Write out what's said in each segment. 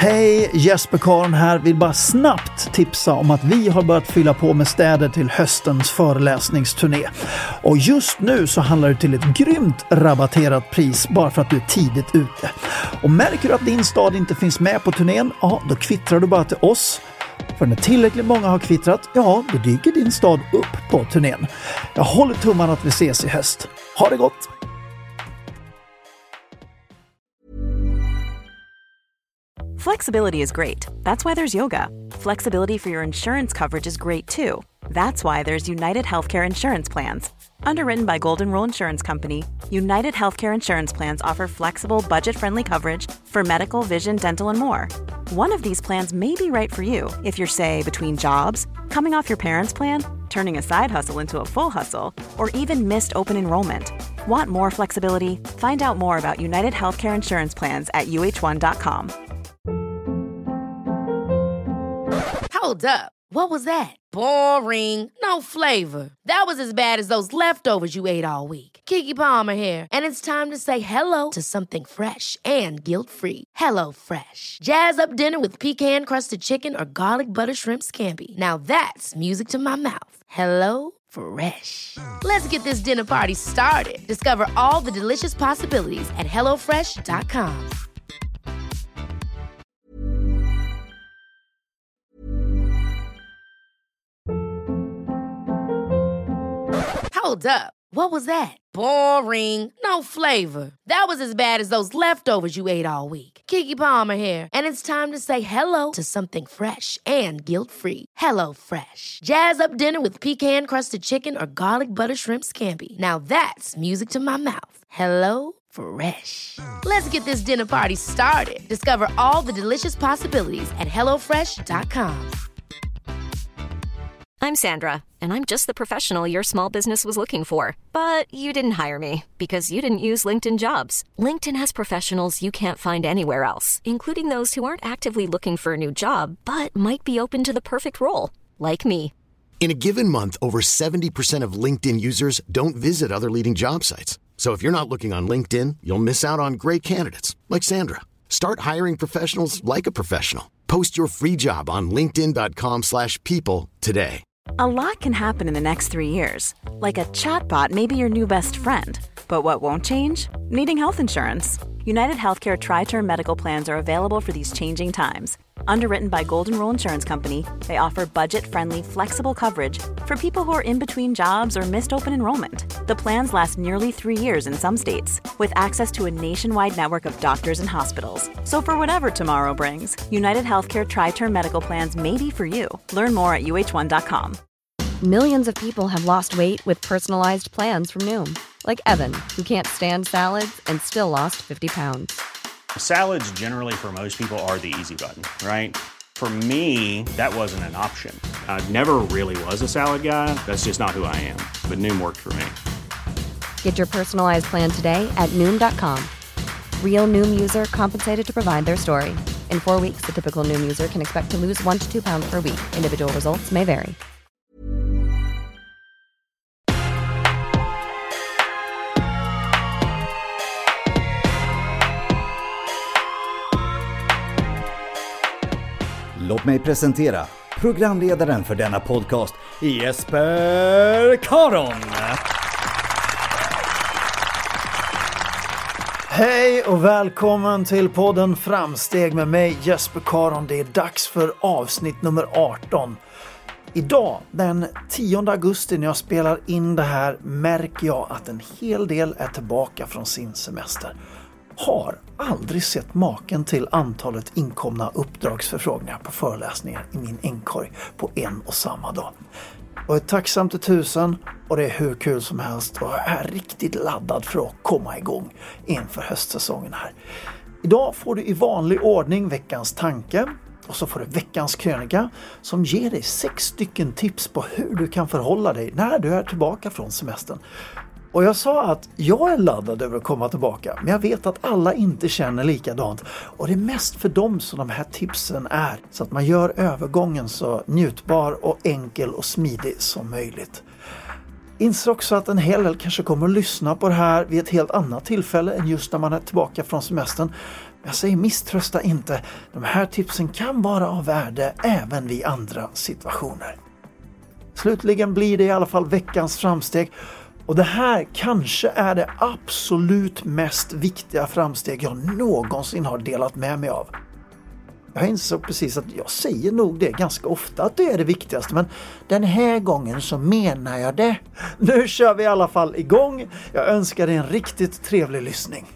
Hej, Jesper Karn här. Vill bara snabbt tipsa om att vi har börjat fylla på med städer till höstens föreläsningsturné. Och just nu så handlar det till ett grymt rabatterat pris bara för att du är tidigt ute. Och märker du att din stad inte finns med på turnén, ja, då kvittrar du bara till oss. För när tillräckligt många har kvittrat, ja, då dyker din stad upp på turnén. Jag håller tummarna att vi ses i höst. Ha det gott! Flexibility is great. That's why there's yoga. Flexibility for your insurance coverage is great too. That's why there's United Healthcare Insurance Plans. Underwritten by Golden Rule Insurance Company, United Healthcare Insurance Plans offer flexible, budget-friendly coverage for medical, vision, dental, and more. One of these plans may be right for you if you're, say, between jobs, coming off your parents' plan, turning a side hustle into a full hustle, or even missed open enrollment. Want more flexibility? Find out more about United Healthcare Insurance Plans at uh1.com. Hold up. What was that? Boring. No flavor. That was as bad as those leftovers you ate all week. Keke Palmer here, and it's time to say hello to something fresh and guilt-free. Hello Fresh. Jazz up dinner with pecan-crusted chicken or garlic butter shrimp scampi. Now that's music to my mouth. Hello Fresh. Let's get this dinner party started. Discover all the delicious possibilities at hellofresh.com. Hold up. What was that? Boring. No flavor. That was as bad as those leftovers you ate all week. Keke Palmer here, and it's time to say hello to something fresh and guilt-free. Hello Fresh. Jazz up dinner with pecan-crusted chicken or garlic butter shrimp scampi. Now that's music to my mouth. Hello Fresh. Let's get this dinner party started. Discover all the delicious possibilities at hellofresh.com. I'm Sandra, and I'm just the professional your small business was looking for. But you didn't hire me because you didn't use LinkedIn Jobs. LinkedIn has professionals you can't find anywhere else, including those who aren't actively looking for a new job, but might be open to the perfect role, like me. In a given month, over 70% of LinkedIn users don't visit other leading job sites. So if you're not looking on LinkedIn, you'll miss out on great candidates, like Sandra. Start hiring professionals like a professional. Post your free job on linkedin.com/people today. A lot can happen in the next 3 years. Like a chatbot may be your new best friend. But what won't change? Needing health insurance. United Healthcare Tri-Term Medical Plans are available for these changing times. Underwritten by Golden Rule Insurance Company, they offer budget-friendly, flexible coverage for people who are in between jobs or missed open enrollment. The plans last nearly 3 years in some states, with access to a nationwide network of doctors and hospitals. So for whatever tomorrow brings, United Healthcare Tri-Term Medical Plans may be for you. Learn more at uh1.com. Millions of people have lost weight with personalized plans from Noom. Like Evan, who can't stand salads and still lost 50 pounds. Salads generally for most people are the easy button, right? For me, that wasn't an option. I never really was a salad guy. That's just not who I am. But Noom worked for me. Get your personalized plan today at Noom.com. Real Noom user compensated to provide their story. In 4 weeks, the typical Noom user can expect to lose 1 to 2 pounds per week. Individual results may vary. Låt mig presentera programledaren för denna podcast, Jesper Karn. Hej och välkommen till podden Framsteg med mig Jesper Karn. Det är dags för avsnitt nummer 18. Idag, den 10 augusti när jag spelar in det här, märker jag att en hel del är tillbaka från sin semester. Har aldrig sett maken till antalet inkomna uppdragsförfrågningar på föreläsningar i min inkorg på en och samma dag. Jag är tacksam till 1000 och det är hur kul som helst och jag är riktigt laddad för att komma igång inför höstsäsongen här. Idag får du i vanlig ordning veckans tanke och så får du veckans krönika som ger dig 6 stycken tips på hur du kan förhålla dig när du är tillbaka från semestern. Och jag sa att jag är laddad över att komma tillbaka, men jag vet att alla inte känner likadant. Och det är mest för dem som de här tipsen är, så att man gör övergången så njutbar och enkel och smidig som möjligt. Inser också att en hel del kanske kommer att lyssna på det här vid ett helt annat tillfälle än just när man är tillbaka från semestern. Jag säger misströsta inte. De här tipsen kan vara av värde även vid andra situationer. Slutligen blir det i alla fall veckans framsteg. Och det här kanske är det absolut mest viktiga framsteg jag någonsin har delat med mig av. Jag insåg precis att jag säger nog det ganska ofta att det är det viktigaste, men den här gången så menar jag det. Nu kör vi i alla fall igång. Jag önskar dig en riktigt trevlig lyssning.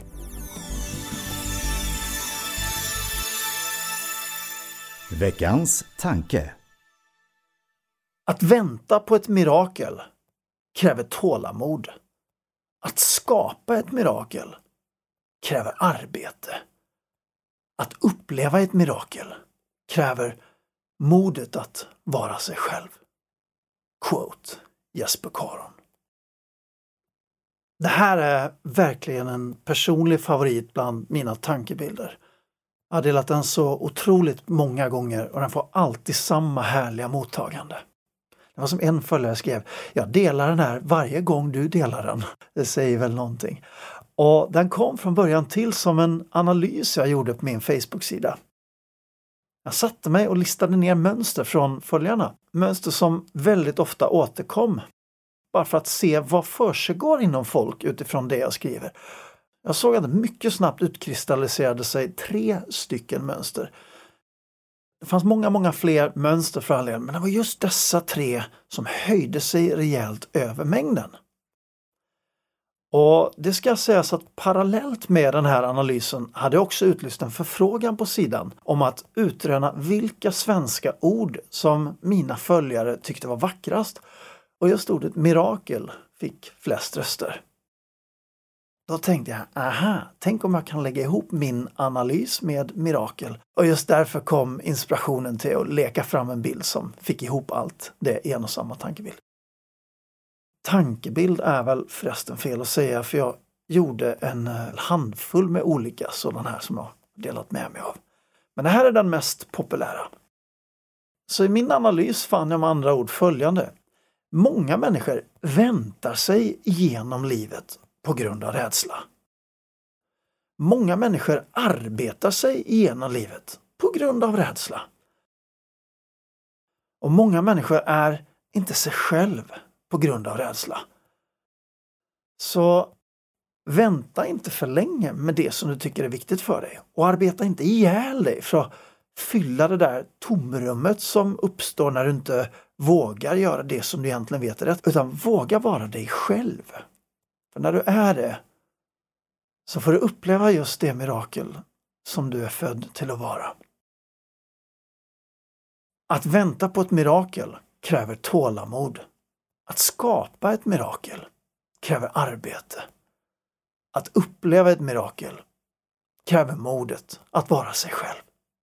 Veckans tanke. Att vänta på ett mirakel kräver tålamod. Att skapa ett mirakel kräver arbete. Att uppleva ett mirakel kräver modet att vara sig själv. Quote Jesper Caron. Det här är verkligen en personlig favorit bland mina tankebilder. Jag har delat den så otroligt många gånger och den får alltid samma härliga mottagande. Det var som en följare skrev: jag delar den här varje gång du delar den. Det säger väl någonting. Och den kom från början till som en analys jag gjorde på min Facebook-sida. Jag satte mig och listade ner mönster från följarna. Mönster som väldigt ofta återkom. Bara för att se vad försiggår inom folk utifrån det jag skriver. Jag såg att det mycket snabbt utkristalliserade sig 3 stycken mönster. Det fanns många fler mönster för all del, men det var just dessa 3 som höjde sig rejält över mängden. Och det ska sägas att parallellt med den här analysen hade jag också utlyst en förfrågan på sidan om att utröna vilka svenska ord som mina följare tyckte var vackrast. Och just ordet mirakel fick flest röster. Då tänkte jag, tänk om jag kan lägga ihop min analys med mirakel. Och just därför kom inspirationen till att leka fram en bild som fick ihop allt det i en och samma tankebild. Tankebild är väl förresten fel att säga, för jag gjorde en handfull med olika sådana här som jag delat med mig av. Men det här är den mest populära. Så i min analys fann jag med andra ord följande. Många människor väntar sig igenom livet på grund av rädsla. Många människor arbetar sig igenom livet på grund av rädsla. Och många människor är inte sig själv på grund av rädsla. Så vänta inte för länge med det som du tycker är viktigt för dig. Och arbeta inte ihjäl dig för att fylla det där tomrummet som uppstår när du inte vågar göra det som du egentligen vet är rätt. Utan våga vara dig själv. För när du är det så får du uppleva just det mirakel som du är född till att vara. Att vänta på ett mirakel kräver tålamod. Att skapa ett mirakel kräver arbete. Att uppleva ett mirakel kräver modet att vara sig själv.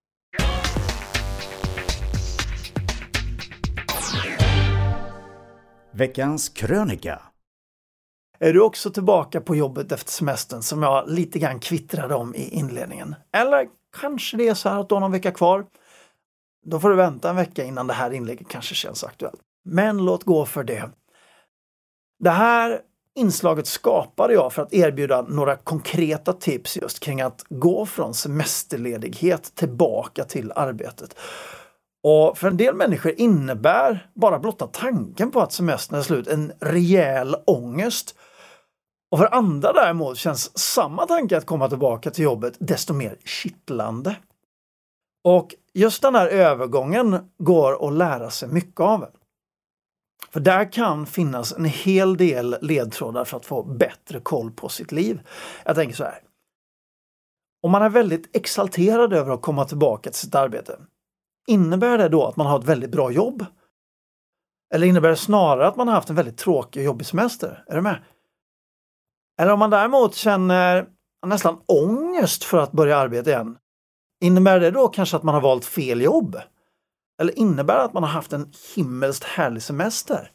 Veckans krönika. Är du också tillbaka på jobbet efter semestern som jag lite grann kvittrade om i inledningen? Eller kanske det är så här att du har någon vecka kvar? Då får du vänta en vecka innan det här inlägget kanske känns aktuellt. Men låt gå för det. Det här inslaget skapade jag för att erbjuda några konkreta tips just kring att gå från semesterledighet tillbaka till arbetet. Och för en del människor innebär bara blotta tanken på att semestern är slut en rejäl ångest. Och för andra däremot känns samma tanke att komma tillbaka till jobbet desto mer kittlande. Och just den här övergången går att lära sig mycket av. För där kan finnas en hel del ledtrådar för att få bättre koll på sitt liv. Jag tänker så här. Om man är väldigt exalterad över att komma tillbaka till sitt arbete, innebär det då att man har ett väldigt bra jobb? Eller innebär det snarare att man har haft en väldigt tråkig och jobbig semester? Är du med? Eller om man däremot känner nästan ångest för att börja arbeta igen, innebär det då kanske att man har valt fel jobb? Eller innebär det att man har haft en himmelskt härlig semester?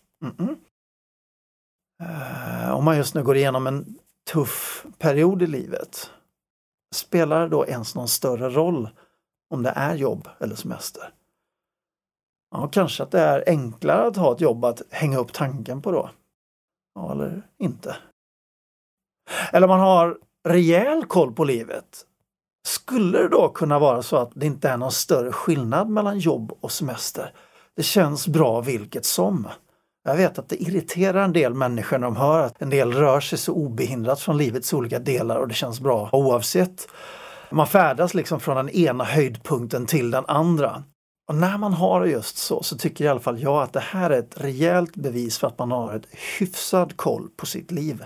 Om man just nu går igenom en tuff period i livet, spelar det då ens någon större roll om det är jobb eller semester? Ja, kanske att det är enklare att ha ett jobb att hänga upp tanken på då. Ja, eller inte. Eller man har rejäl koll på livet. Skulle det då kunna vara så att det inte är någon större skillnad mellan jobb och semester? Det känns bra vilket som. Jag vet att det irriterar en del människor när de hör att en del rör sig så obehindrat från livets olika delar och det känns bra oavsett. Man färdas liksom från den ena höjdpunkten till den andra. Och när man har det just så tycker i alla fall jag att det här är ett rejält bevis för att man har ett hyfsad koll på sitt liv.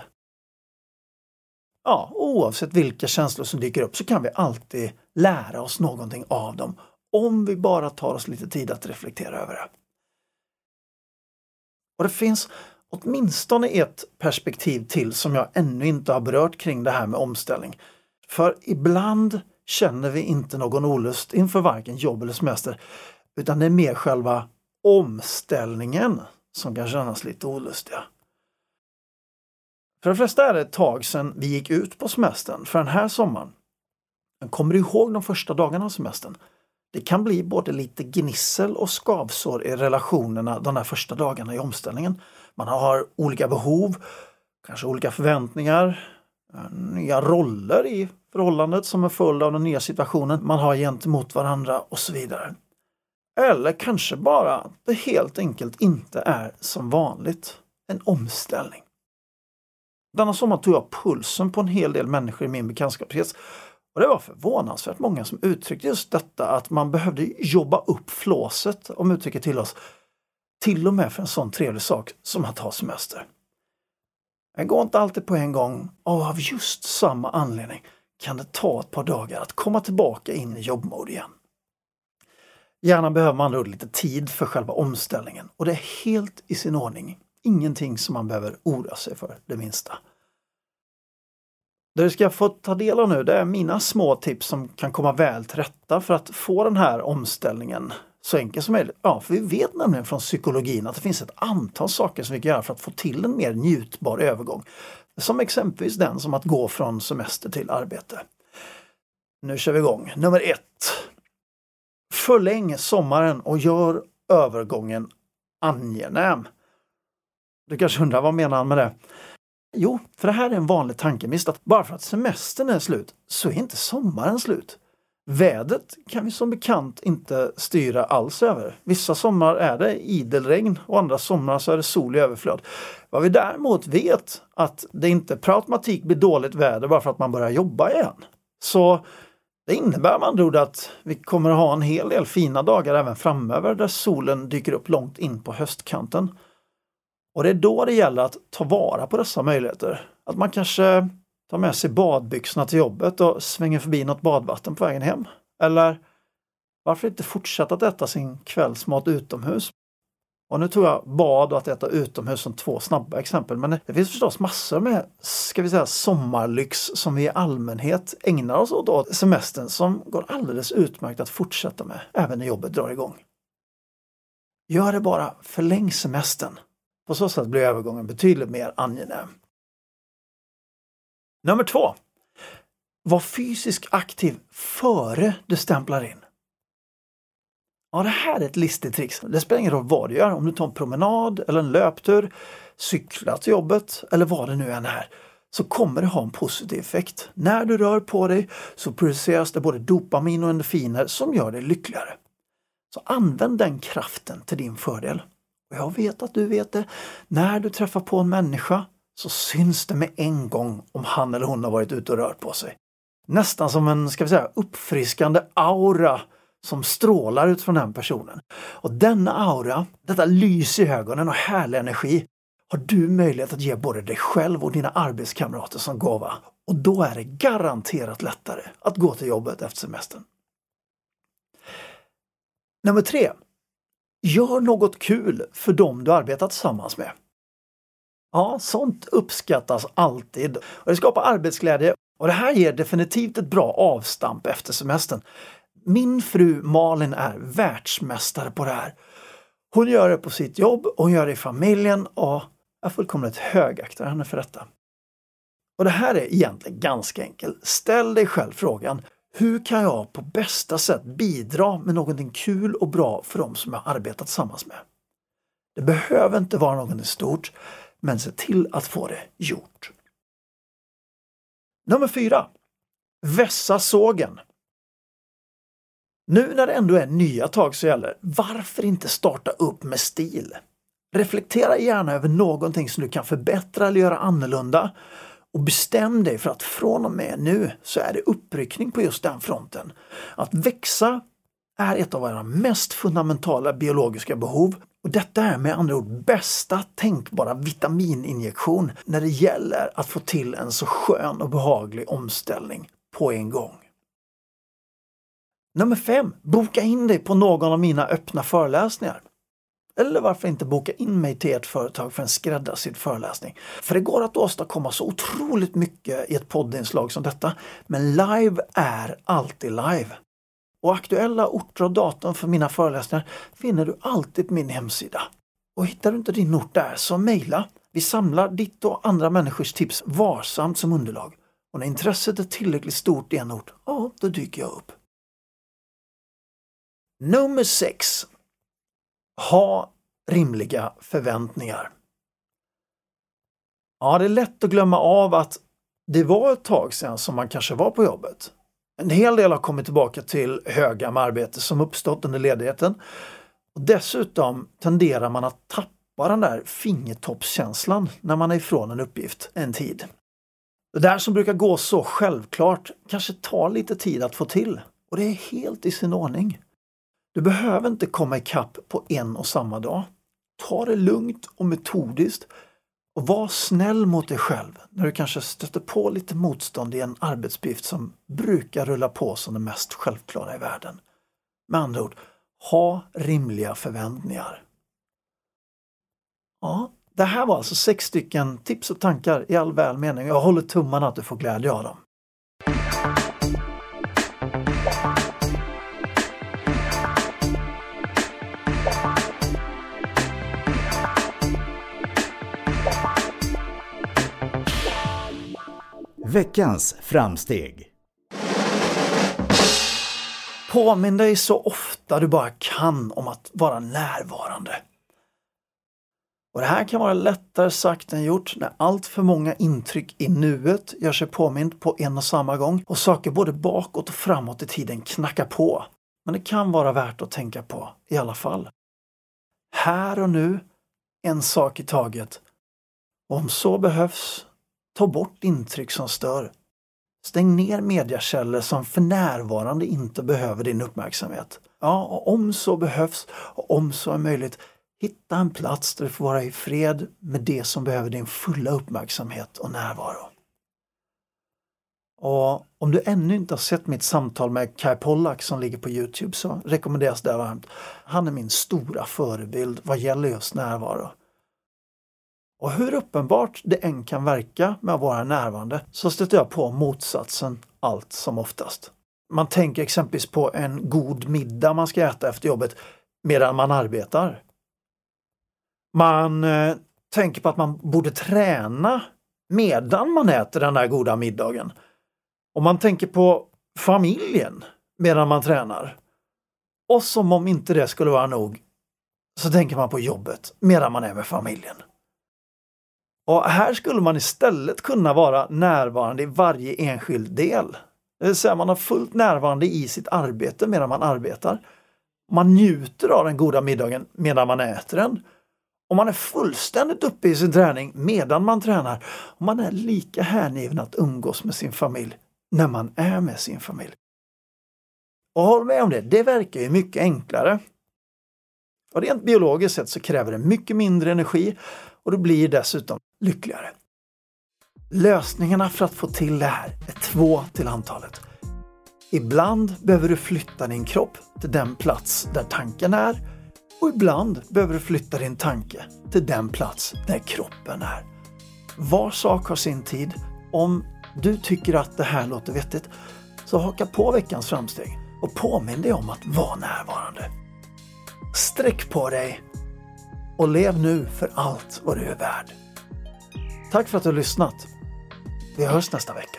Ja, oavsett vilka känslor som dyker upp så kan vi alltid lära oss någonting av dem om vi bara tar oss lite tid att reflektera över det. Och det finns åtminstone ett perspektiv till som jag ännu inte har berört kring det här med omställning. För ibland känner vi inte någon olust inför varken jobb eller semester, utan det är mer själva omställningen som kan kännas lite olustiga. För de flesta är det ett tag sedan vi gick ut på semestern för den här sommaren. Men kommer du ihåg de första dagarna av semestern? Det kan bli både lite gnissel och skavsår i relationerna de här första dagarna i omställningen. Man har olika behov, kanske olika förväntningar, nya roller i förhållandet som en följd av den nya situationen man har gentemot varandra och så vidare. Eller kanske bara det helt enkelt inte är som vanligt en omställning. Denna sommar tog jag pulsen på en hel del människor i min bekantskapskrets. Och det var förvånansvärt många som uttryckte just detta att man behövde jobba upp flåset, om uttrycket till oss, till och med för en sån trevlig sak som att ha semester. Det går inte alltid på en gång och av just samma anledning kan det ta ett par dagar att komma tillbaka in i jobbmode igen. Gärna behöver man lite tid för själva omställningen och det är helt i sin ordning. Ingenting som man behöver oroa sig för det minsta. Det du ska få ta del av nu det är mina små tips som kan komma väl till rätta för att få den här omställningen så enkelt som möjligt. Ja, för vi vet nämligen från psykologin att det finns ett antal saker som vi kan göra för att få till en mer njutbar övergång. Som exempelvis den som att gå från semester till arbete. Nu kör vi igång. Nummer 1. Förläng sommaren och gör övergången angenäm. Du kanske undrar vad menar han med det? Jo, för det här är en vanlig tankemiss att bara för att semestern är slut så är inte sommaren slut. Vädret kan vi som bekant inte styra alls över. Vissa sommar är det idelregn och andra somrar så är det sol i överflöd. Vad vi däremot vet att det inte per automatik blir dåligt väder bara för att man börjar jobba igen. Så det innebär med andra ord att vi kommer att ha en hel del fina dagar även framöver där solen dyker upp långt in på höstkanten. Och det är då det gäller att ta vara på dessa möjligheter. Att man kanske tar med sig badbyxorna till jobbet och svänger förbi något badvatten på vägen hem. Eller varför inte fortsätta att äta sin kvällsmat utomhus? Och nu tog jag bad och att äta utomhus som 2 snabba exempel. Men det finns förstås massor med, ska vi säga, sommarlyx som vi i allmänhet ägnar oss åt semestern som går alldeles utmärkt att fortsätta med även när jobbet drar igång. Gör det bara, förläng semestern. På så sätt blir övergången betydligt mer angenäm. Nummer 2. Var fysiskt aktiv före du stämplar in. Ja, det här är ett listigt trix. Det spelar ingen roll vad du gör. Om du tar en promenad eller en löptur, cyklar till jobbet eller vad det nu än är. Så kommer det ha en positiv effekt. När du rör på dig så produceras det både dopamin och endorfiner som gör dig lyckligare. Så använd den kraften till din fördel. Och jag vet att du vet det. När du träffar på en människa så syns det med en gång om han eller hon har varit ute och rört på sig. Nästan som en, ska vi säga, uppfriskande aura som strålar ut från den personen. Och denna aura, detta lys i ögonen och härlig energi har du möjlighet att ge både dig själv och dina arbetskamrater som gåva. Och då är det garanterat lättare att gå till jobbet efter semestern. Nummer 3. Gör något kul för dem du arbetat tillsammans med. Ja, sånt uppskattas alltid. Och det skapar arbetsglädje och det här ger definitivt ett bra avstamp efter semestern. Min fru Malin är världsmästare på det här. Hon gör det på sitt jobb och hon gör det i familjen och jag fullkomligt högaktar henne för detta. Och det här är egentligen ganska enkelt. Ställ dig själv frågan, hur kan jag på bästa sätt bidra med någonting kul och bra för dem som jag arbetat tillsammans med? Det behöver inte vara något stort, men se till att få det gjort. Nummer 4. Vässa sågen. Nu när det ändå är nya tag så gäller, varför inte starta upp med stil? Reflektera gärna över någonting som du kan förbättra eller göra annorlunda och bestäm dig för att från och med nu så är det uppryckning på just den fronten. Att växa är ett av våra mest fundamentala biologiska behov och detta är med andra ord bästa tänkbara vitamininjektion när det gäller att få till en så skön och behaglig omställning på en gång. Nummer 5. Boka in dig på någon av mina öppna föreläsningar. Eller varför inte boka in mig till ert företag för en skräddarsydd föreläsning. För det går att åstadkomma så otroligt mycket i ett poddinslag som detta. Men live är alltid live. Och aktuella orter och datum för mina föreläsningar finner du alltid på min hemsida. Och hittar du inte din ort där så mejla. Vi samlar ditt och andra människors tips varsamt som underlag. Och när intresset är tillräckligt stort i en ort, ja, då dyker jag upp. Nummer 6. Ha rimliga förväntningar. Ja, det är lätt att glömma av att det var ett tag sedan som man kanske var på jobbet. En hel del har kommit tillbaka till höga med arbete som uppstått under ledigheten. Och dessutom tenderar man att tappa den där fingertoppskänslan när man är ifrån en uppgift en tid. Det där som brukar gå så självklart kanske tar lite tid att få till. Och det är helt i sin ordning. Du behöver inte komma ikapp på en och samma dag. Ta det lugnt och metodiskt och var snäll mot dig själv när du kanske stöter på lite motstånd i en arbetsuppgift som brukar rulla på som det mest självklara i världen. Med andra ord, ha rimliga förväntningar. Ja, det här var alltså 6 stycken tips och tankar i all välmening. Jag håller tummarna att du får glädje av dem. Veckans framsteg. Påminn dig så ofta du bara kan om att vara närvarande. Och det här kan vara lättare sagt än gjort när allt för många intryck i nuet gör sig påmind på en och samma gång och saker både bakåt och framåt i tiden knackar på. Men det kan vara värt att tänka på i alla fall. Här och nu, en sak i taget. Och om så behövs, ta bort intryck som stör. Stäng ner mediakällor som för närvarande inte behöver din uppmärksamhet. Ja, och om så behövs och om så är möjligt, hitta en plats där du får vara i fred med det som behöver din fulla uppmärksamhet och närvaro. Och om du ännu inte har sett mitt samtal med Kai Pollak som ligger på YouTube så rekommenderas det varmt. Han är min stora förebild vad gäller just närvaro. Och hur uppenbart det än kan verka med att vara närvarande så stöter jag på motsatsen allt som oftast. Man tänker exempelvis på en god middag man ska äta efter jobbet medan man arbetar. Man tänker på att man borde träna medan man äter den där goda middagen. Och man tänker på familjen medan man tränar. Och som om inte det skulle vara nog så tänker man på jobbet medan man är med familjen. Och här skulle man istället kunna vara närvarande i varje enskild del. Det vill säga man har fullt närvarande i sitt arbete medan man arbetar. Man njuter av den goda middagen medan man äter den. Och man är fullständigt uppe i sin träning medan man tränar. Och man är lika hängiven att umgås med sin familj när man är med sin familj. Och håll med om det, det verkar ju mycket enklare. Och rent biologiskt sett så kräver det mycket mindre energi och du blir dessutom lyckligare. Lösningarna för att få till det här är 2 till antalet. Ibland behöver du flytta din kropp till den plats där tanken är och ibland behöver du flytta din tanke till den plats där kroppen är. Var sak har sin tid. Om du tycker att det här låter vettigt så haka på veckans framsteg och påminn dig om att vara närvarande. Sträck på dig och lev nu för allt vad du är värd. Tack för att du har lyssnat. Vi hörs nästa vecka.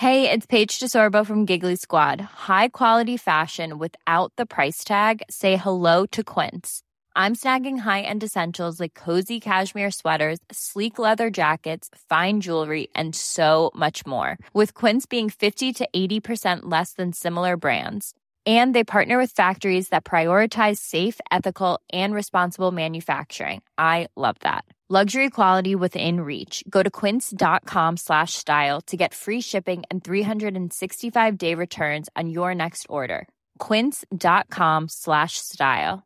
Hey, it's Paige DeSorbo from Giggly Squad. High quality fashion without the price tag. Say hello to Quince. I'm snagging high-end essentials like cozy cashmere sweaters, sleek leather jackets, fine jewelry, and so much more. With Quince being 50 to 80% less than similar brands. And they partner with factories that prioritize safe, ethical, and responsible manufacturing. I love that. Luxury quality within reach. Go to quince.com/style to get free shipping and 365-day returns on your next order. Quince.com/style.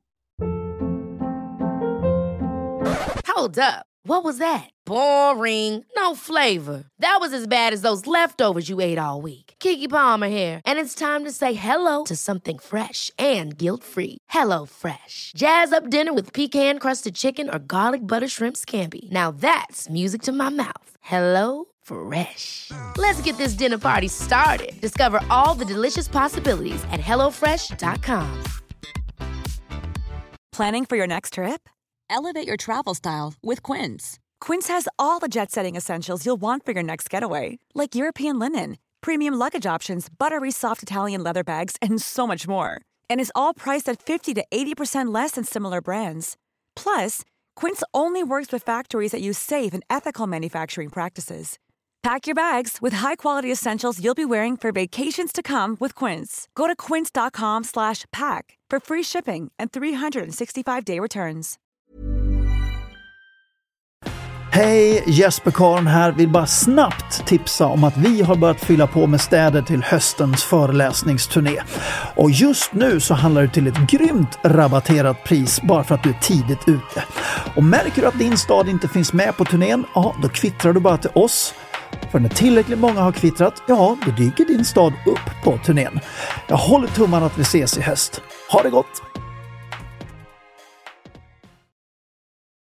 Hold up. What was that? Boring. No flavor. That was as bad as those leftovers you ate all week. Keke Palmer here, and it's time to say hello to something fresh and guilt-free. Hello Fresh. Jazz up dinner with pecan-crusted chicken or garlic butter shrimp scampi. Now that's music to my mouth. Hello Fresh. Let's get this dinner party started. Discover all the delicious possibilities at hellofresh.com. Planning for your next trip? Elevate your travel style with Quince. Quince has all the jet-setting essentials you'll want for your next getaway, like European linen, premium luggage options, buttery soft Italian leather bags, and so much more. And is all priced at 50 to 80% less than similar brands. Plus, Quince only works with factories that use safe and ethical manufacturing practices. Pack your bags with high-quality essentials you'll be wearing for vacations to come with Quince. Go to quince.com/pack for free shipping and 365-day returns. Hej, Jesper Karn här. Vill bara snabbt tipsa om att vi har börjat fylla på med städer till höstens föreläsningsturné. Och just nu så handlar det till ett grymt rabatterat pris bara för att du är tidigt ute. Och märker du att din stad inte finns med på turnén, ja, då kvittrar du bara till oss. För när tillräckligt många har kvittrat, ja, då dyker din stad upp på turnén. Jag håller tummarna att vi ses i höst. Ha det gott!